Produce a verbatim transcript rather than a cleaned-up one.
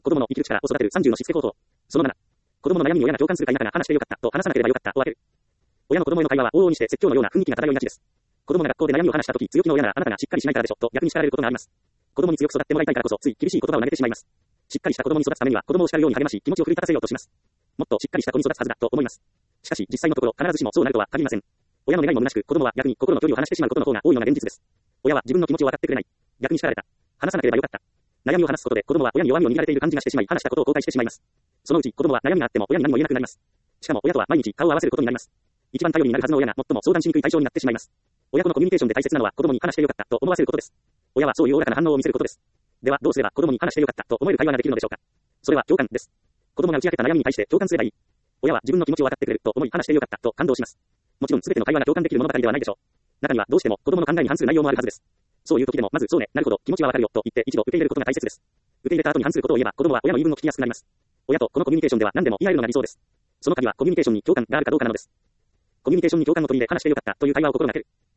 子供の生きる力を育てるさんじゅうのしつけ行動。そのなな。子供の悩みに親が共感するか否かが話してよかったと話さなければよかったを分ける。親の子供への会話は往々にして説教のような雰囲気が漂いがちです。子供が学校で悩みを話したとき、強気の親ならあなたがしっかりしないからでしょと逆に叱られることがあります。子供に強く育ってもらいたいからこそつい厳しい言葉を投げてしまいます。しっかりした子供に育つためには子供を叱るように励まし気持ちを奮い立たせようとします。もっとしっかりした子に育つはずだと思います。しかし実際のところ必ずしもそうなるとは限りません。親の願いも虚しく子供は逆に心の距離を離してしまうことの方が多いのが現実です。親は自分の気持ちを分かってくれない。逆に叱られた。話さなければよかった。悩みを話すことで子供は親に弱みを握られている感じがしてしまい話したことを後悔してしまいます。そのうち子供は悩みがあっても親に何も言えなくなります。しかも親とは毎日顔を合わせることになります。一番頼りになるはずの親が最も相談しにくい対象になってしまいます。親子のコミュニケーションで大切なのは子供に話してよかったと思わせることです。親はそういうおおらかな反応を見せることです。ではどうすれば子供に話してよかったと思える会話ができるのでしょうか。それは共感です。子供が打ち明けた悩みに対して共感すればいい。親は自分の気持ちを分かってくれると思い話してよかったと感動します。もちろん全ての会話が共感できる物語ではないでしょう。中にはどうしても子供の考えに反する内容もあるはずです。そういう時でもまずそうね、なるほど、気持ちはわかるよと言って一度受け入れることが大切です。受け入れた後に反することを言えば子供は親の言い分を聞きやすくなります。親とこのコミュニケーションでは何でも言い合えるのが理想です。その鍵はコミュニケーションに共感があるかどうかなのです。コミュニケーションに共感を取り入れ話してよかったという会話を心がける。